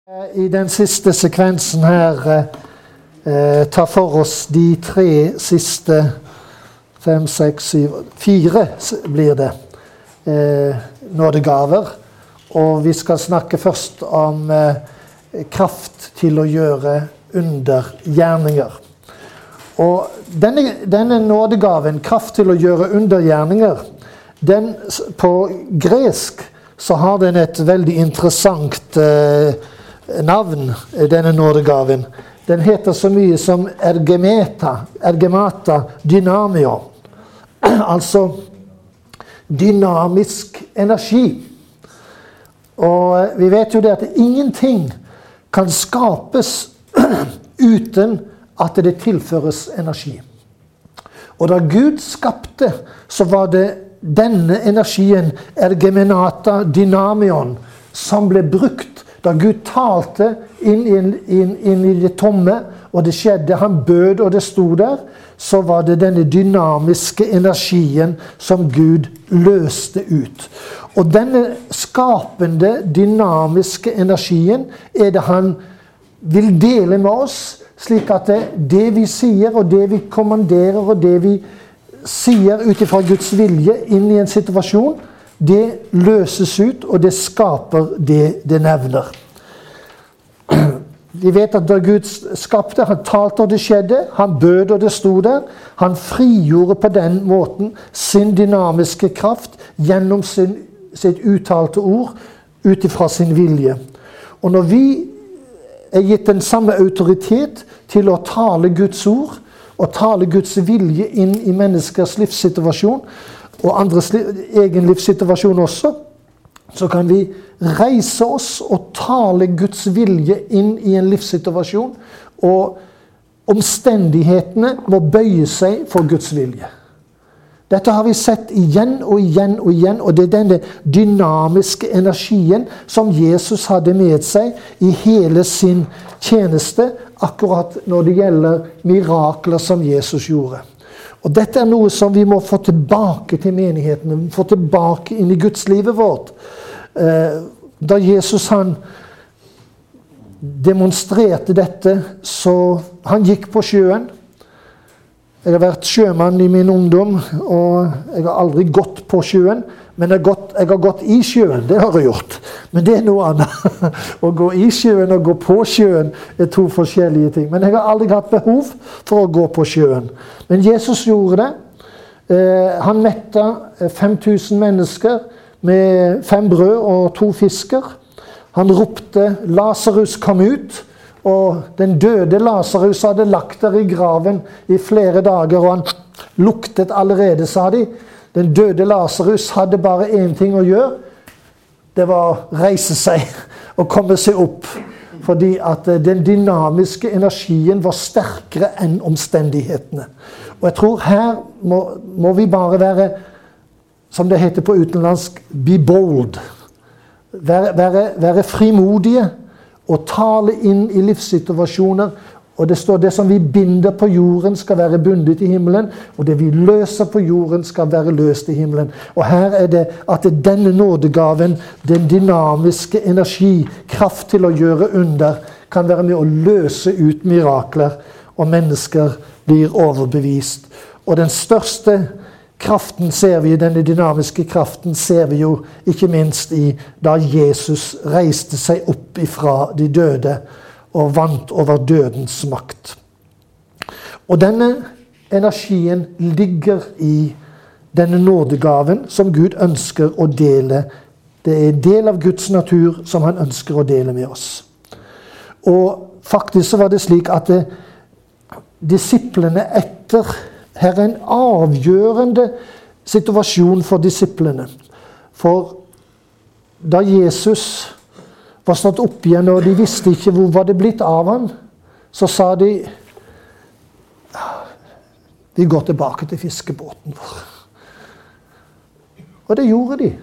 I den siste sekvensen her tar for oss de tre siste 5, 6, 7, 4 blir det nådegaver. Og vi skal snakke først om kraft til å gjøre undergjerninger. Og denne nådegaven, kraft til å gjøre undergjerninger, den på gresk så har den et veldig interessant navn, denne nådegaven. Den heter så mye som ergemata dynamion. Altså dynamisk energi. Og vi vet jo det at ingenting kan skapes uten at det tilføres energi. Og da Gud skapte, så var det denne energien, ergemenata dynamion, som ble brukt da Gud talte inn i det tomme, og det skjedde, han bød og det sto der, så var det denne dynamiske energien som Gud løste ut. Og denne skapende, dynamiske energien er det han vil dele med oss, slik at det vi sier og det vi kommanderer og det vi sier utifra Guds vilje inn i en situasjon, det løses ut, og det skaper det nevner. Vi vet at da Gud skapte, han talte og det skjedde, han bød og det sto der, han frigjorde på den måten sin dynamiske kraft gjennom sitt uttalte ord, utifra sin vilje. Og når vi er gitt den samme autoritet til å tale Guds ord, og tale Guds vilje inn i menneskers livssituasjon, og andres egen livssituasjon også, så kan vi reise oss og tale Guds vilje inn i en livssituasjon, og omstendighetene må bøye seg for Guds vilje. Dette har vi sett igjen og igjen og igjen, og det er denne dynamiske energien som Jesus hadde med seg i hele sin tjeneste, akkurat når det gjelder mirakler som Jesus gjorde. Og dette er noe som vi må få tilbake til menighetene, få tilbake inn i Guds livet vårt. Da Jesus han demonstrerte dette, så han gikk på sjøen. Jeg har vært sjømann i min ungdom, og jeg har aldri gått på sjøen, men jeg har gått i sjøen, det har jeg gjort. Men det er noe annet. Å gå i sjøen og gå på sjøen er to forskjellige ting. Men jeg har aldri hatt behov for å gå på sjøen. Men Jesus gjorde det. Han metta 5000 mennesker med 5 brød og 2 fisker. Han ropte, Lazarus kom ut. Og den døde Lazarus hadde lagt der i graven i flere dager, og han luktet allerede, sa de. Den døde Lazarus hadde bare en ting å gjøre. Det var å reise seg og komme seg opp. Fordi at den dynamiske energien var sterkere enn omstendighetene. Og jeg tror her må vi bare være, som det heter på utenlandsk, be bold. Være frimodige og tale inn i livssituasjoner. Og det står det som vi binder på jorden skal være bundet i himmelen, og det vi løser på jorden skal være løst i himmelen. Og her er det at denne nådegaven, den dynamiske energi, kraft til å gjøre under, kan være med å løse ut mirakler, og mennesker blir overbevist. Og den største kraften ser vi, denne dynamiske kraften ser vi jo ikke minst i da Jesus reiste seg opp ifra de døde, og vant over dødens makt. Og denne energien ligger i denne nådegaven som Gud ønsker å dele. Det er en del av Guds natur som han ønsker å dele med oss. Og faktisk så var det slik at disiplene her er en avgjørende situasjon for disiplene. For da Jesus var stått opp igjen, og de visste ikke hvor var det blitt av han, så sa de, vi går tilbake til fiskebåten vår. Og det gjorde de.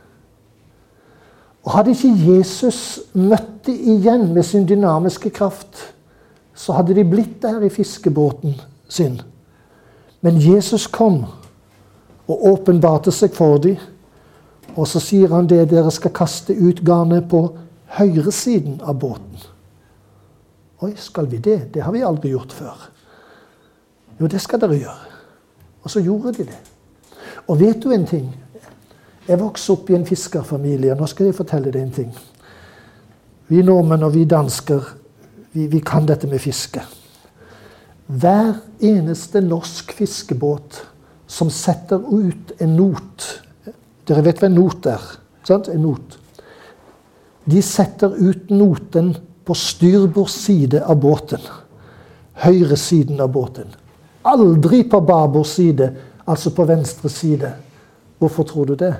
Og hadde ikke Jesus møtt de igjen med sin dynamiske kraft, så hadde de blitt der i fiskebåten sin. Men Jesus kom og åpenbarte seg for dem, og så sier han det, dere skal kaste ut garnet på høyre siden av båten. Oi, skal vi det? Det har vi aldri gjort før. Jo, det skal dere gjøre. Og så gjorde de det. Og vet du en ting? Jeg vokste opp i en fiskerfamilie. Nå skal jeg fortelle deg en ting. Vi nordmenn og vi dansker, vi kan dette med fiske. Hver eneste norsk fiskebåt som setter ut en not. Dere vet hva en not er, sant? En not. De setter ut noten på styrbord side av båten. Høyre siden av båten. Aldri på babord side, altså på venstre side. Hvorfor tror du det?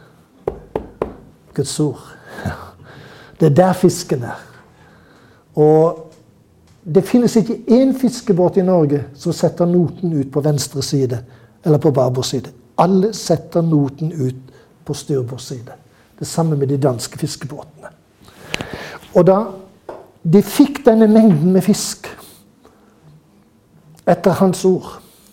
Guds ord. Det er der fisken er. Og det finnes ikke én fiskebåt i Norge som setter noten ut på venstre side, eller på babord side. Alle setter noten ut på styrbord side. Det samme med de danske fiskebåtene. Og da de fikk denne mengden med fisk, etter hans ord,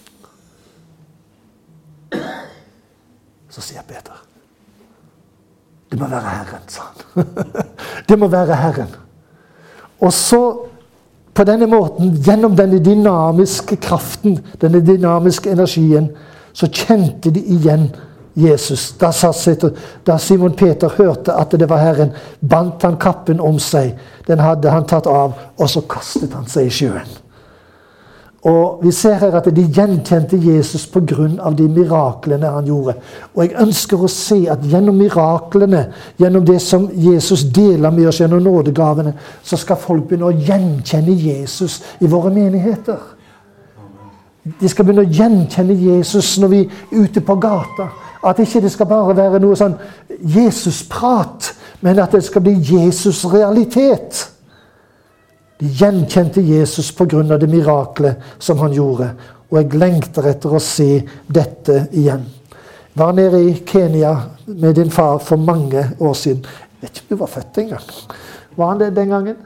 så sier Peter, det må være Herren, sa han. Det må være Herren. Og så, på denne måten, gjennom denne dynamiske kraften, denne dynamiske energien, så kjente de igjen Jesus. Da Simon Peter hørte at det var Herren, bandt han kappen om seg. Den hadde han tatt av, og så kastet han seg i sjøen. Og vi ser her at de gjenkjente Jesus på grunn av de miraklene han gjorde. Og jeg ønsker å se at gjennom miraklene, gjennom det som Jesus deler med oss gjennom nådegavene, så skal folk begynne å gjenkjenne Jesus i våre menigheter. De skal begynne å gjenkjenne Jesus når vi er ute på gata. At ikke det skal bare være noe sånn Jesus-prat, men at det skal bli Jesus-realitet. De gjenkjente Jesus på grunn av det miraklet som han gjorde. Og jeg lengter etter å se dette igjen. Jeg var nede i Kenya med din far for mange år siden. Jeg vet ikke om du var født en gang. Var han det den gangen?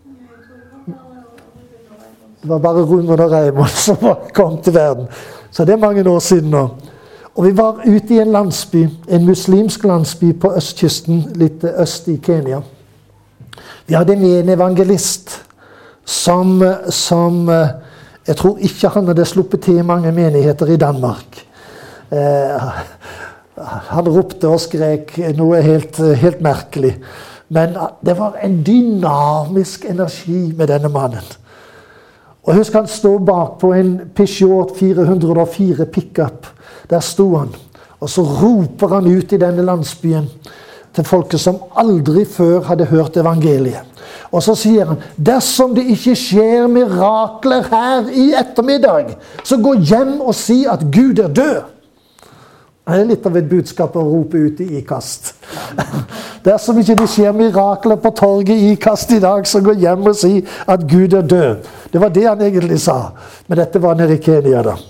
Det var bare Ruben og Raymond som kom til verden. Så det er mange år siden nå. Og vi var ute i en landsby, en muslimsk landsby på østkysten, litt øst i Kenya. Vi hadde med en evangelist som jeg tror ikke han hadde sluppet til mange menigheter i Danmark. Han ropte og skrek noe helt merkelig. Men det var en dynamisk energi med denne mannen. Og husk han stod bak på en Peugeot 404 pick-up. Der sto han. Og så roper han ut i denne landsbyen til folket som aldri før hadde hørt evangeliet. Og så sier han, dersom det ikke skjer mirakler her i ettermiddag, så gå hjem og si at Gud er død. Det er litt av et budskap å rope ut i Ikast. Dersom ikke det skjer mirakler på torget i Ikast i dag, så gå hjem og si at Gud er død. Det var det han egentlig sa. Men dette var nede i Kenya da.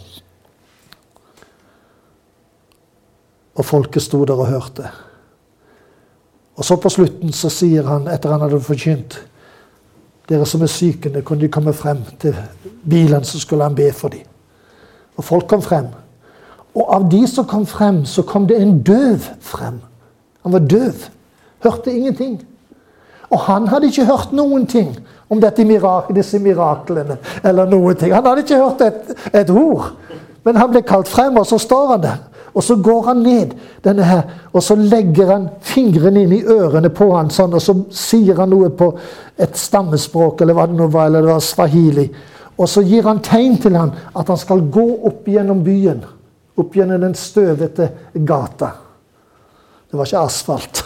Og folket sto der og hørte. Og så på slutten så sier han, etter han hadde forkynt, dere som er sykende, kunne de komme frem til bilen, så skulle han be for dem. Og folk kom frem. Og av de som kom frem, så kom det en døv frem. Han var døv. Hørte ingenting. Og han hadde ikke hørt noen ting om disse miraklene, eller noen ting. Han hadde ikke hørt et ord. Men han ble kalt frem, og så står han der. Og så går han ned denne her, og så legger han fingrene inn i ørene på han, sånn, og så sier han noe på et stammespråk, eller hva det nå var, eller det var swahili. Og så gir han tegn til han at han skal gå opp gjennom byen, opp gjennom den støvete gata. Det var ikke asfalt.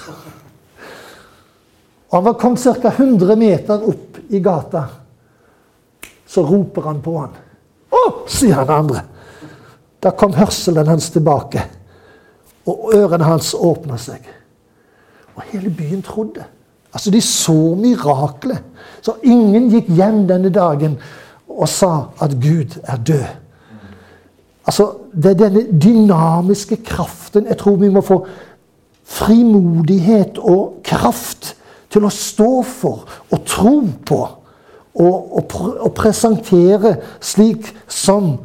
Og han var kommet ca. 100 meter opp i gata. Så roper han på han. «Å!» sier han andre. Da kom hørselen hans tilbake, og ørene hans åpnet seg. Og hele byen trodde. Altså, de så miraklet. Så ingen gikk hjem denne dagen og sa at Gud er død. Altså, det er denne dynamiske kraften. Jeg tror vi må få frimodighet og kraft til å stå for og tro på og presentere slik som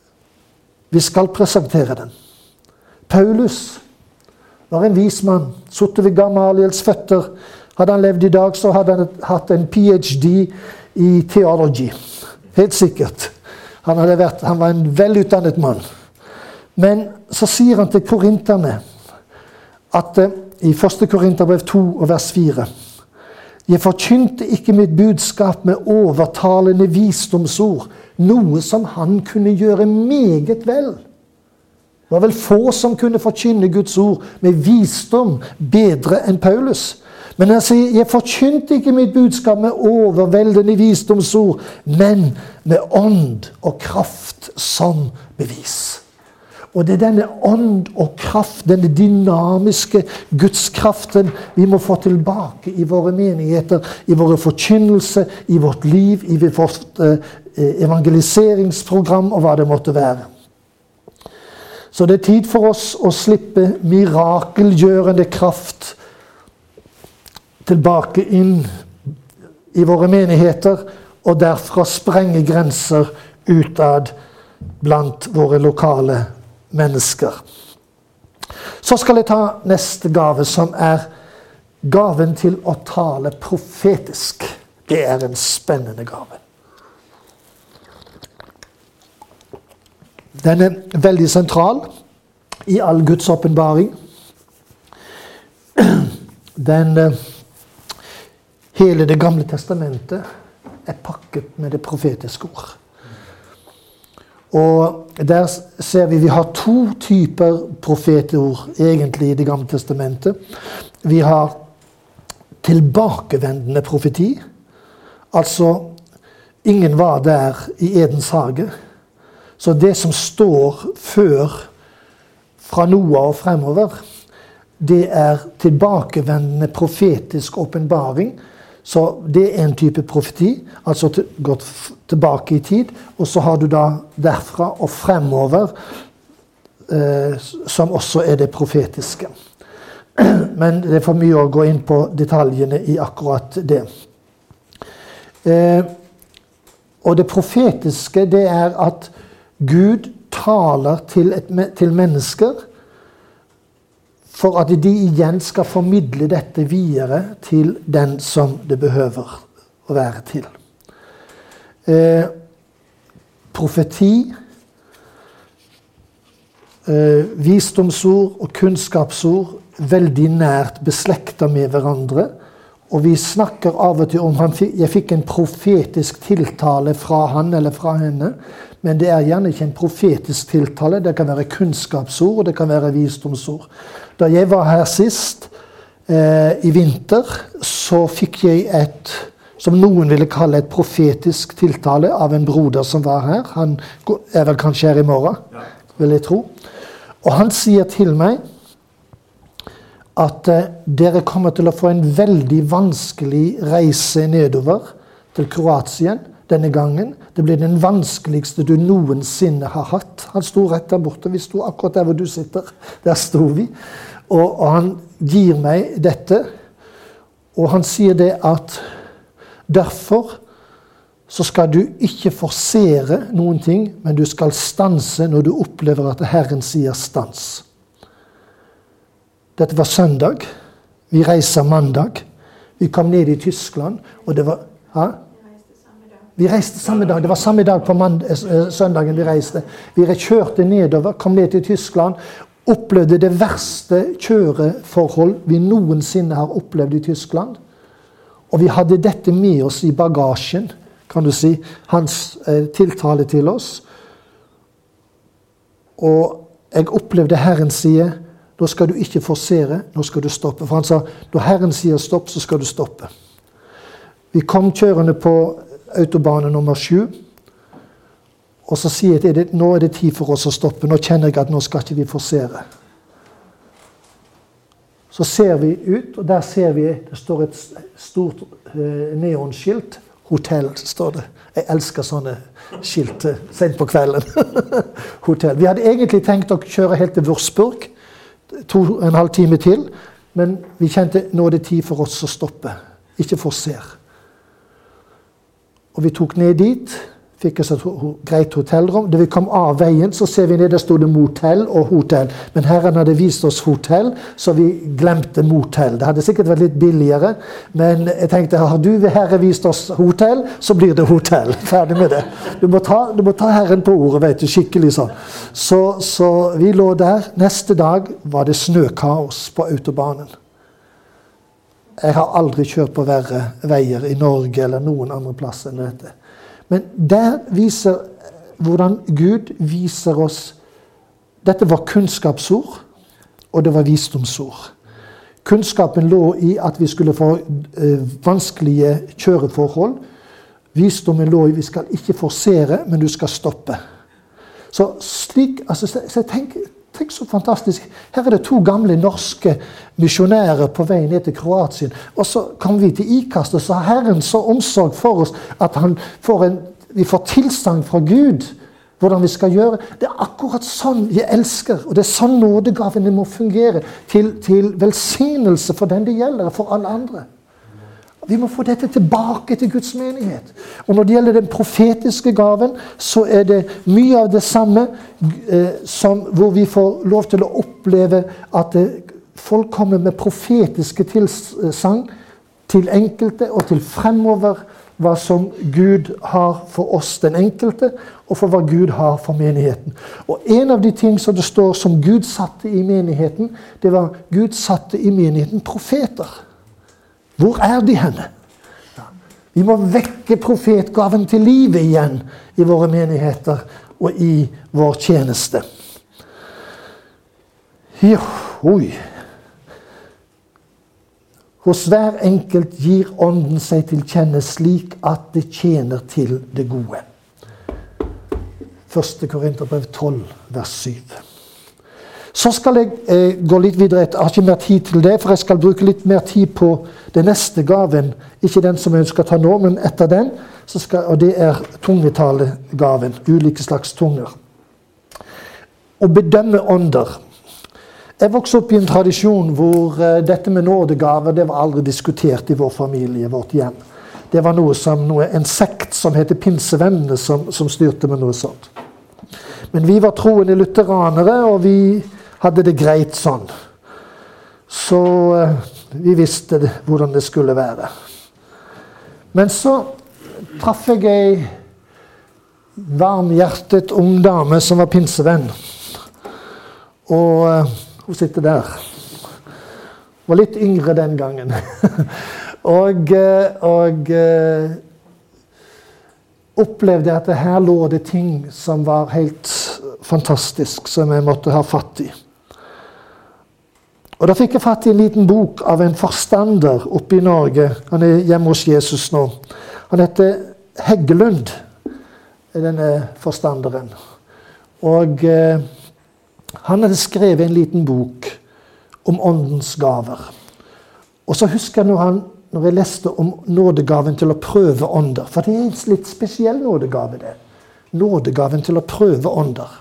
vi skal presentere den. Paulus var en vis mann suttet ved Gamaliels føtter. Hadde han levd i dag, så hadde han hatt en PhD i theology. Helt sikkert. Han var en velutdannet mann. Men så sier han til korinterne at i 1. Korinterbrev 2 og vers 4 jeg forkynte ikke mitt budskap med overtalende visdomsord, noe som han kunne gjøre meget vel. Det var vel få som kunne forkynne Guds ord med visdom bedre enn Paulus. Men han sier, jeg forkynte ikke mitt budskap med overveldende visdomsord, men med ånd og kraft som bevis. Og det er denne ånd og kraft, denne dynamiske gudskraften vi må få tilbake i våre menigheter, i våre forkynnelse, i vårt liv, i vårt evangeliseringsprogram og hva det måtte være. Så det er tid for oss å slippe mirakelgjørende kraft tilbake inn i våre menigheter, og derfra sprenge grenser utad blant våre lokale mennesker. Så skal jeg ta neste gave, som er gaven til å tale profetisk. Det er en spennende gave. Den er veldig sentral i all Guds åpenbaring. Hele det gamle testamentet er pakket med det profetiske ord. Og der ser vi har to typer profetord egentlig i det gamle testamentet. Vi har tilbakevendende profeti. Altså, ingen var der i Edens hage. Så det som står før fra Noah og fremover, det er tilbakevendende profetisk åpenbaring. Så det er en type profeti, altså gått tilbake i tid, og så har du da derfra og fremover, som også er det profetiske. Men det er for mye å gå inn på detaljene i akkurat det. Og det profetiske, det er at Gud taler til mennesker, for at de igjen skal formidle dette videre til den som det behøver å være til. Profeti, visdomsord og kunnskapsord veldig nært beslektet med hverandre. Og vi snakker av og til om jeg fikk en profetisk tiltale fra han eller fra henne, men det er gjerne ikke en profetisk tiltale. Det kan være kunnskapsord, og det kan være visdomsord. Da jeg var her sist, i vinter, så fikk jeg som noen ville kalle et profetisk tiltale av en broder som var her. Han er vel kanskje her i morgen, vil jeg tro. Og han sier til meg at dere kommer til å få en veldig vanskelig reise nedover til Kroatien denne gangen. Det blir den vanskeligste du noensinne har hatt. Han sto rett der borte. Vi sto akkurat der hvor du sitter. Der sto vi. Og han gir meg dette. Og han sier det at derfor så skal du ikke forsere noen ting, men du skal stanse når du opplever at Herren sier stans. Dette var søndag. Vi reiser mandag. Vi kom ned i Tyskland, og det var... Ja? Vi reiste samme dag. Det var samme dag på søndagen vi reiste. Vi kjørte nedover, kom ned til Tyskland, opplevde det verste kjøreforhold vi noensinne har opplevd i Tyskland. Og vi hadde dette med oss i bagasjen, kan du si, hans tiltale til oss. Og jeg opplevde Herren sier, nå skal du ikke forsere, nå skal du stoppe. For han sa, når Herren sier stopp, så skal du stoppe. Vi kom kjørende på autobane nummer 7, og så sier jeg, nå er det tid for oss å stoppe. Nå kjenner jeg at nå skal ikke vi forsere. Så ser vi ut, og der ser vi, det står et stort neonskilt. Hotell, står det. Jeg elsker sånne skilt sent på kvelden. Hotell. Vi hadde egentlig tenkt å kjøre helt til Würzburg, 2,5 timer til, men vi kjente, nå er det tid for oss å stoppe. Ikke forser. Og vi tok ned dit, fikk oss et greit hotellrom. Da vi kom av veien, så ser vi ned, der stod det motell og hotell. Men Herren hadde vist oss hotell, så vi glemte motell. Det hadde sikkert vært litt billigere, men jeg tenkte, har du ved Herre vist oss hotell, så blir det hotell. Ferdig med det. Du må ta Herren på ordet, vet du, skikkelig sånn. Så vi lå der. Neste dag var det snøkaos på autobanen. Jeg har aldri kjørt på verre veier i Norge eller noen andre plass enn dette. Men der viser hvordan Gud viser oss. Dette var kunnskapsord, og det var visdomsord. Kunnskapen lå i at vi skulle få vanskelige kjøreforhold. Visdommen lå i vi skal ikke forsere, men du skal stoppe. Så tenk så fantastisk. Her er det 2 gamle norske misjonærer på vei ned til Kroatien. Og så kom vi til IKAST, og så har Herren så omsorg for oss at vi får tilsagn fra Gud hvordan vi skal gjøre. Det er akkurat sånn jeg elsker, og det er sånn nådegavene må fungere til velsignelse for den det gjelder, for alle andre. Vi må få dette tilbake til Guds menighet. Og når det gjelder den profetiske gaven, så er det mye av det samme hvor vi får lov til å oppleve at folk kommer med profetiske tilsagn til enkelte og til fremover hva som Gud har for oss den enkelte, og for hva Gud har for menigheten. Og en av de ting som det står som Gud satte i menigheten, det var Gud satte i menigheten profeter. Hvor er de henne? Vi må vekke profetgaven til livet igjen i våre menigheter og i vår tjeneste. Oi. Hos hver enkelt gir ånden seg til kjenne slik at det tjener til det gode. 1. Korinterbrev 12, vers 7. Så skal jeg gå litt videre. Jeg har ikke mer tid til det, for jeg skal bruke litt mer tid på den neste gaven. Ikke den som jeg ønsker å ta nå, men etter den. Og det er tungetalegaven. Ulike slags tunger. Å bedømme ånder. Jeg vokste opp i en tradisjon hvor dette med nådegaver, det var aldri diskutert i vår familie, vårt hjem. Det var en sekt som heter Pinsevennene som styrte med noe sånt. Men vi var troende lutheranere, og vi hadde det greit sånn. Så vi visste hvordan det skulle være. Men så traff jeg en varmhjertet ung dame som var pinsevenn. Og hun sitter der. Var litt yngre den gangen. og opplevde at her lå det ting som var helt fantastisk, som jeg måtte ha fatt i. Og da fikk jeg fatt i en liten bok av en forstander oppe i Norge. Han er hjemme hos Jesus nå. Han heter Heggelund, denne forstanderen. Og han hadde skrevet en liten bok om åndens gaver. Og så husker jeg når jeg leste om nådegaven til å prøve ånder. For det er en litt spesiell nådegave det. Nådegaven til å prøve ånder.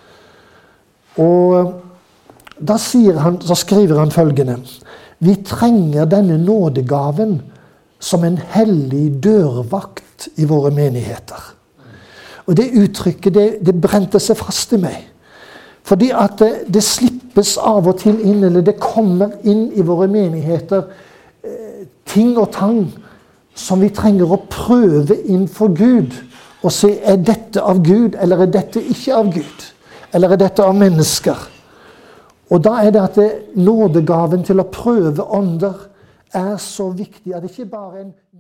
Og da skriver han følgende: vi trenger denne nådegaven som en hellig dørvakt i våre menigheter. Og det uttrykket, det brente seg fast i meg. Fordi at det slippes av og til inn, eller det kommer inn i våre menigheter ting og tang som vi trenger å prøve inn for Gud og se, er dette av Gud, eller er dette ikke av Gud? Eller er dette av mennesker? Og da er det at nådegaven til å prøve ånder er så viktig at det ikke bare er en